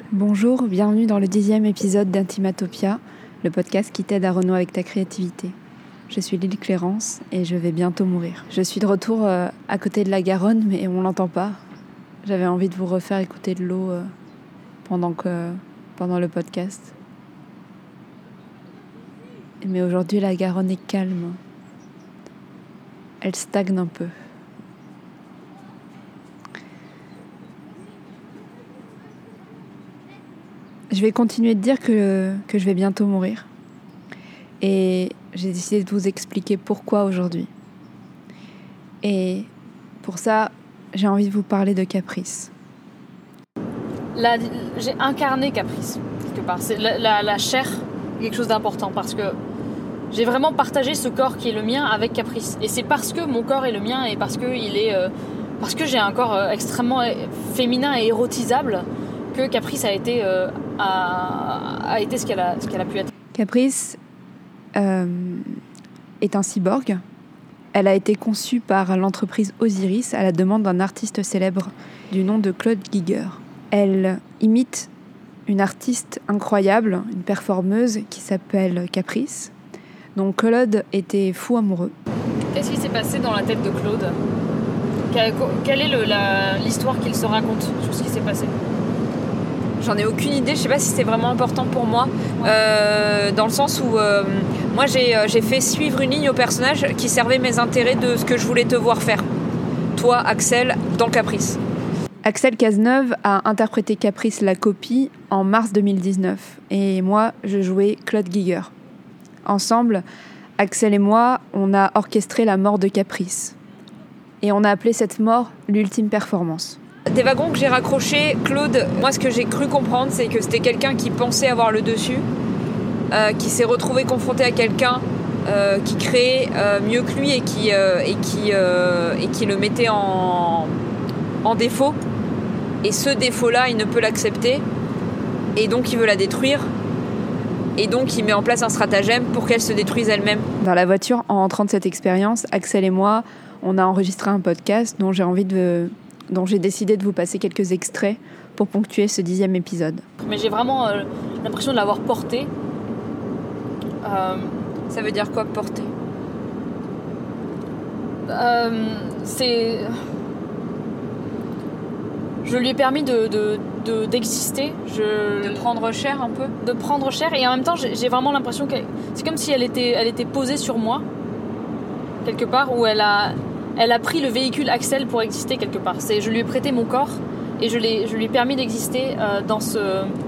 Bonjour, bienvenue dans le 10e épisode d'Intimatopia, le podcast qui t'aide à renouer avec ta créativité. Je suis Lily Clérance et je vais bientôt mourir. Je suis de retour à côté de la Garonne, mais on l'entend pas. J'avais envie de vous refaire écouter de l'eau pendant le podcast. Mais aujourd'hui, la Garonne est calme. Elle stagne un peu. Je vais continuer de dire que je vais bientôt mourir. Et j'ai décidé de vous expliquer pourquoi aujourd'hui. Et pour ça, j'ai envie de vous parler de Caprice. Là, j'ai incarné Caprice, quelque part. C'est la chair est quelque chose d'important parce que j'ai vraiment partagé ce corps qui est le mien avec Caprice. Et c'est parce que mon corps est le mien et parce que j'ai un corps extrêmement féminin et érotisable que Caprice a été ce qu'elle a pu être. Caprice est un cyborg. Elle a été conçue par l'entreprise Osiris à la demande d'un artiste célèbre du nom de Claude Giger. Elle imite une artiste incroyable, une performeuse qui s'appelle Caprice, dont Claude était fou amoureux. Qu'est-ce qui s'est passé dans la tête de Claude ? Quelle est l'histoire qu'il se raconte sur ce qui s'est passé ? J'en ai aucune idée, je sais pas si c'était vraiment important pour moi, dans le sens où moi j'ai fait suivre une ligne au personnage qui servait mes intérêts de ce que je voulais te voir faire. Toi, Axel, dans Caprice. Axel Cazeneuve a interprété Caprice la copie en mars 2019 et moi je jouais Claude Giger. Ensemble, Axel et moi, on a orchestré la mort de Caprice et on a appelé cette mort l'ultime performance. Des wagons que j'ai raccrochés, Claude, moi ce que j'ai cru comprendre, c'est que c'était quelqu'un qui pensait avoir le dessus, qui s'est retrouvé confronté à quelqu'un qui créait mieux que lui et qui le mettait en défaut. Et ce défaut-là, il ne peut l'accepter. Et donc il veut la détruire. Et donc il met en place un stratagème pour qu'elle se détruise elle-même. Dans la voiture, en rentrant de cette expérience, Axel et moi, on a enregistré un podcast dont j'ai décidé de vous passer quelques extraits pour ponctuer ce 10e épisode. Mais j'ai vraiment l'impression de l'avoir porté. Ça veut dire quoi, porter ? Je lui ai permis d'exister. De prendre cher un peu ? De prendre cher, et en même temps j'ai vraiment l'impression que c'est comme si elle était posée sur moi, quelque part, où elle a pris le véhicule Axel pour exister quelque part. Je lui ai prêté mon corps et je lui ai permis d'exister dans ce...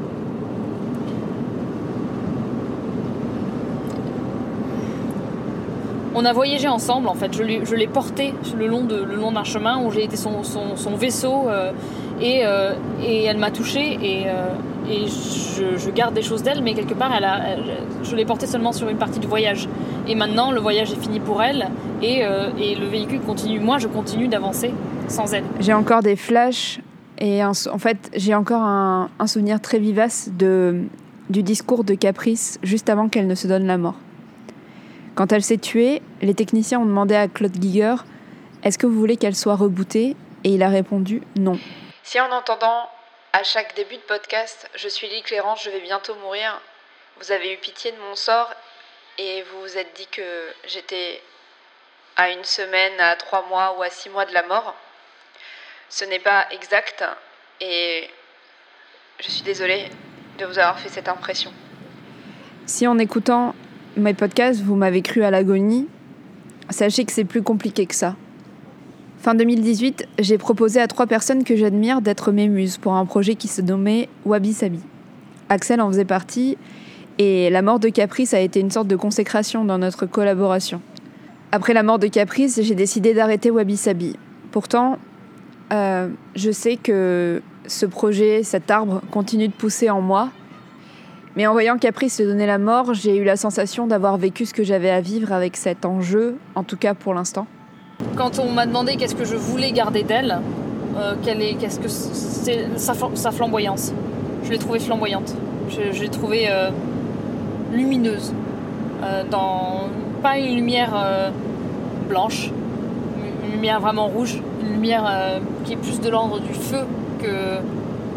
On a voyagé ensemble en fait. Je l'ai porté le long d'un chemin où j'ai été son vaisseau et elle m'a touchée et je garde des choses d'elle, mais quelque part je l'ai portée seulement sur une partie du voyage. Et maintenant le voyage est fini pour elle et le véhicule continue. Moi je continue d'avancer sans elle. J'ai encore des flashs et en fait j'ai encore un souvenir très vivace du discours de Caprice juste avant qu'elle ne se donne la mort. Quand elle s'est tuée, les techniciens ont demandé à Claude Giger « Est-ce que vous voulez qu'elle soit rebootée ?» Et il a répondu « Non ». Si en entendant à chaque début de podcast « Je suis Lily Clérance, je vais bientôt mourir », vous avez eu pitié de mon sort et vous vous êtes dit que j'étais à 1 semaine, à 3 mois ou à 6 mois de la mort, ce n'est pas exact et je suis désolée de vous avoir fait cette impression. Si en écoutant mes podcasts, vous m'avez cru à l'agonie, sachez que c'est plus compliqué que ça. Fin 2018, j'ai proposé à 3 personnes que j'admire d'être mes muses pour un projet qui se nommait Wabi Sabi. Axel en faisait partie et la mort de Caprice a été une sorte de consécration dans notre collaboration. Après la mort de Caprice, j'ai décidé d'arrêter Wabi Sabi. Pourtant, je sais que ce projet, cet arbre, continue de pousser en moi. Mais en voyant Caprice se donner la mort, j'ai eu la sensation d'avoir vécu ce que j'avais à vivre avec cet enjeu, en tout cas pour l'instant. Quand on m'a demandé qu'est-ce que je voulais garder d'elle, qu'est-ce que c'est sa flamboyance. Je l'ai trouvée flamboyante. Je l'ai trouvée lumineuse. Pas une lumière blanche, une lumière vraiment rouge, une lumière qui est plus de l'ordre du feu que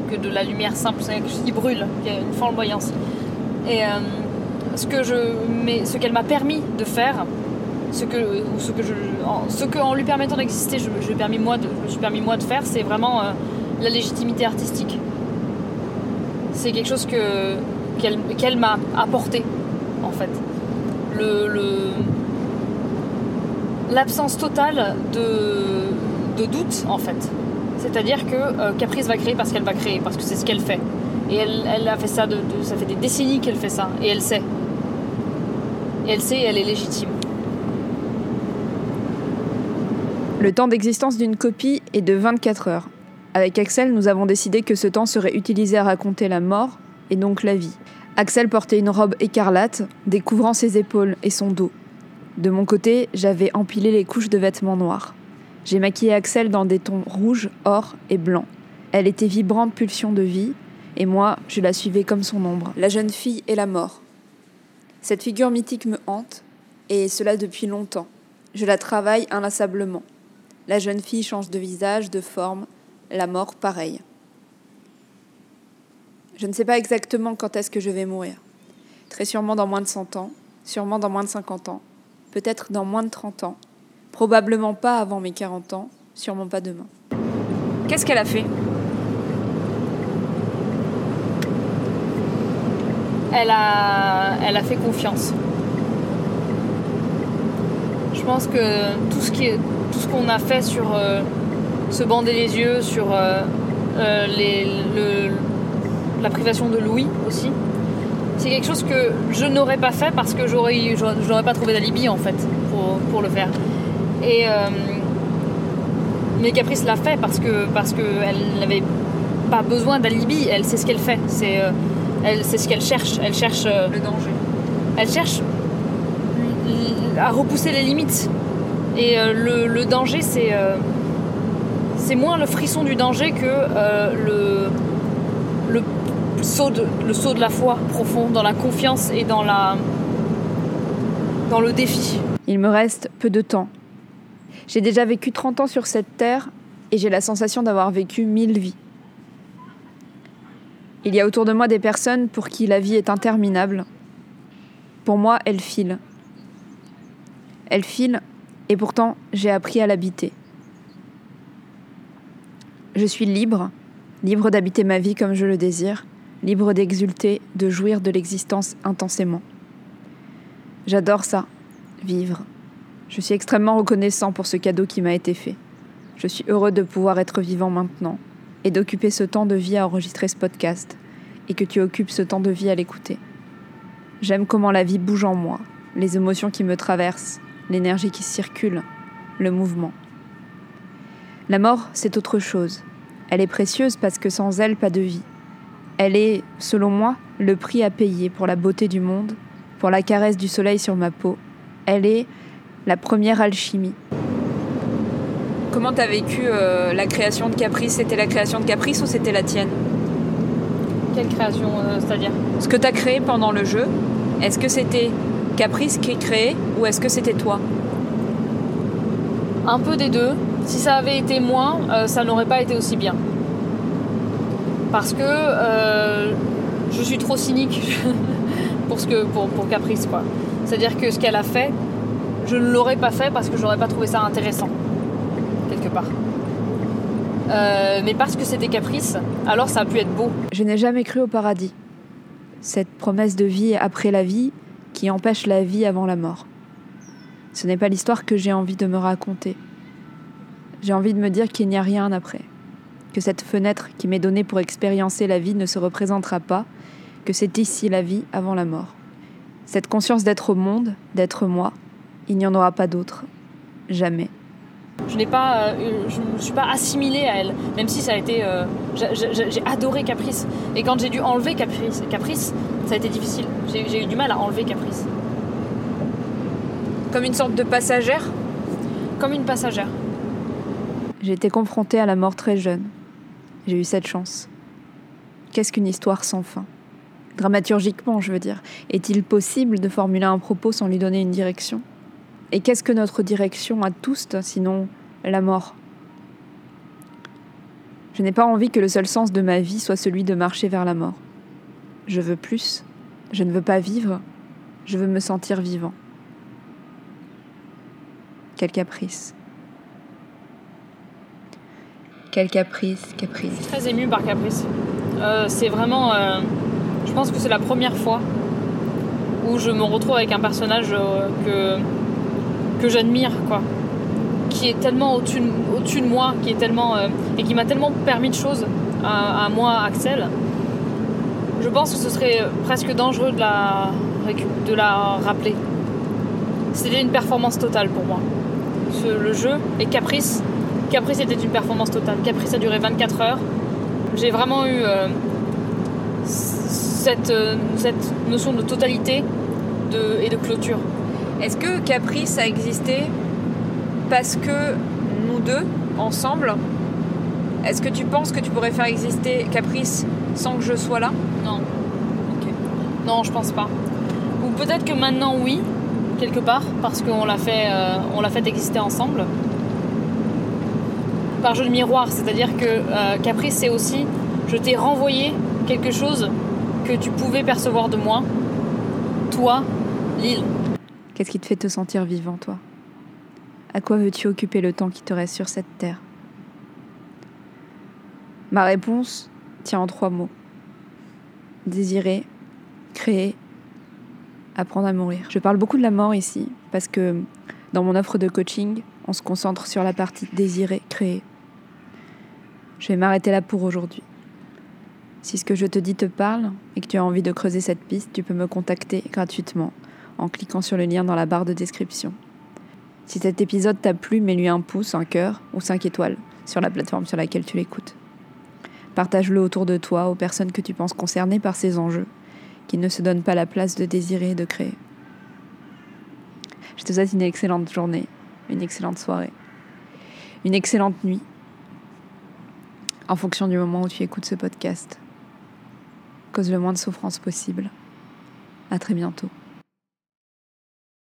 que de la lumière simple, c'est quelque chose qui brûle, qui a une flamboyance. Et ce qu'elle m'a permis de faire, ce que en lui permettant d'exister, je me suis permis moi de faire, c'est vraiment la légitimité artistique. C'est quelque chose qu'elle m'a apporté, en fait. L'absence totale de doute, en fait. C'est-à-dire que Caprice va créer parce qu'elle va créer, parce que c'est ce qu'elle fait. Et elle a fait ça, ça fait des décennies qu'elle fait ça, et elle sait. Et elle est légitime. Le temps d'existence d'une copie est de 24 heures. Avec Axel, nous avons décidé que ce temps serait utilisé à raconter la mort, et donc la vie. Axel portait une robe écarlate, découvrant ses épaules et son dos. De mon côté, j'avais empilé les couches de vêtements noirs. J'ai maquillé Axel dans des tons rouge, or et blanc. Elle était vibrante pulsion de vie, et moi, je la suivais comme son ombre. La jeune fille et la mort. Cette figure mythique me hante, et cela depuis longtemps. Je la travaille inlassablement. La jeune fille change de visage, de forme, la mort pareil. Je ne sais pas exactement quand est-ce que je vais mourir. Très sûrement dans moins de 100 ans, sûrement dans moins de 50 ans, peut-être dans moins de 30 ans, probablement pas avant mes 40 ans, sûrement pas demain. Qu'est-ce qu'elle a fait ? Elle a fait confiance. Je pense que tout ce qu'on a fait sur se bander les yeux, sur la privation de Louis aussi, c'est quelque chose que je n'aurais pas fait parce que j'aurais pas trouvé d'alibi en fait pour le faire. Et mais Caprice l'a fait parce que elle n'avait pas besoin d'alibi. Elle sait ce qu'elle fait. Elle sait ce qu'elle cherche. Elle cherche le danger. Elle cherche à repousser les limites. Et le danger, c'est moins le frisson du danger que le saut de la foi profond, dans la confiance et dans le défi. Il me reste peu de temps. J'ai déjà vécu 30 ans sur cette terre et j'ai la sensation d'avoir vécu 1000 vies. Il y a autour de moi des personnes pour qui la vie est interminable. Pour moi, elle file. Elle file et pourtant j'ai appris à l'habiter. Je suis libre d'habiter ma vie comme je le désire, libre d'exulter, de jouir de l'existence intensément. J'adore ça, vivre. Je suis extrêmement reconnaissant pour ce cadeau qui m'a été fait. Je suis heureux de pouvoir être vivant maintenant et d'occuper ce temps de vie à enregistrer ce podcast et que tu occupes ce temps de vie à l'écouter. J'aime comment la vie bouge en moi, les émotions qui me traversent, l'énergie qui circule, le mouvement. La mort, c'est autre chose. Elle est précieuse parce que sans elle, pas de vie. Elle est, selon moi, le prix à payer pour la beauté du monde, pour la caresse du soleil sur ma peau. Elle est la première alchimie. Comment t'as vécu la création de Caprice ? C'était la création de Caprice ou c'était la tienne ? Quelle création, c'est-à-dire ? Ce que t'as créé pendant le jeu, est-ce que c'était Caprice qui créait ou est-ce que c'était toi ? Un peu des deux. Si ça avait été moi, ça n'aurait pas été aussi bien. Parce que je suis trop cynique pour Caprice, quoi. C'est-à-dire que ce qu'elle a fait, je ne l'aurais pas fait parce que j'aurais pas trouvé ça intéressant, quelque part. Mais parce que c'était Caprice, alors ça a pu être beau. Je n'ai jamais cru au paradis. Cette promesse de vie après la vie qui empêche la vie avant la mort. Ce n'est pas l'histoire que j'ai envie de me raconter. J'ai envie de me dire qu'il n'y a rien après. Que cette fenêtre qui m'est donnée pour expériencer la vie ne se représentera pas, que c'est ici la vie avant la mort. Cette conscience d'être au monde, d'être moi, il n'y en aura pas d'autre. Jamais. Je ne me suis pas assimilée à elle, même si ça a été... j'ai adoré Caprice. Et quand j'ai dû enlever Caprice, ça a été difficile. J'ai eu du mal à enlever Caprice. Comme une sorte de passagère ? Comme une passagère. J'ai été confrontée à la mort très jeune. J'ai eu cette chance. Qu'est-ce qu'une histoire sans fin ? Dramaturgiquement, je veux dire. Est-il possible de formuler un propos sans lui donner une direction ? Et qu'est-ce que notre direction à tous, sinon la mort ? Je n'ai pas envie que le seul sens de ma vie soit celui de marcher vers la mort. Je veux plus. Je ne veux pas vivre. Je veux me sentir vivant. Quel caprice. Quel caprice. Je suis très émue par Caprice. C'est vraiment... je pense que c'est la première fois où je me retrouve avec un personnage que j'admire, quoi. Qui est tellement au-dessus de moi, qui est tellement, et qui m'a tellement permis de choses à moi, Axel. Je pense que ce serait presque dangereux de la rappeler. C'était une performance totale pour moi. Le jeu et Caprice était une performance totale. Caprice a duré 24 heures. J'ai vraiment eu cette notion de totalité et de clôture. Est-ce que Caprice a existé parce que nous deux, ensemble, est-ce que tu penses que tu pourrais faire exister Caprice sans que je sois là ? Non. Okay. Non, je pense pas. Ou peut-être que maintenant, oui, quelque part, parce qu'on l'a fait exister ensemble. Par jeu de miroir, c'est-à-dire que Caprice, c'est aussi, je t'ai renvoyé quelque chose que tu pouvais percevoir de moi, toi, Lille. Qu'est-ce qui te fait te sentir vivant, toi ? À quoi veux-tu occuper le temps qui te reste sur cette terre ? Ma réponse tient en 3 mots. Désirer, créer, apprendre à mourir. Je parle beaucoup de la mort ici, parce que dans mon offre de coaching, on se concentre sur la partie désirer, créer. Je vais m'arrêter là pour aujourd'hui. Si ce que je te dis te parle et que tu as envie de creuser cette piste, tu peux me contacter gratuitement en cliquant sur le lien dans la barre de description. Si cet épisode t'a plu, mets-lui un pouce, un cœur ou 5 étoiles sur la plateforme sur laquelle tu l'écoutes. Partage-le autour de toi aux personnes que tu penses concernées par ces enjeux, qui ne se donnent pas la place de désirer et de créer. Je te souhaite une excellente journée, une excellente soirée, une excellente nuit, en fonction du moment où tu écoutes ce podcast. Cause le moins de souffrance possible. À très bientôt.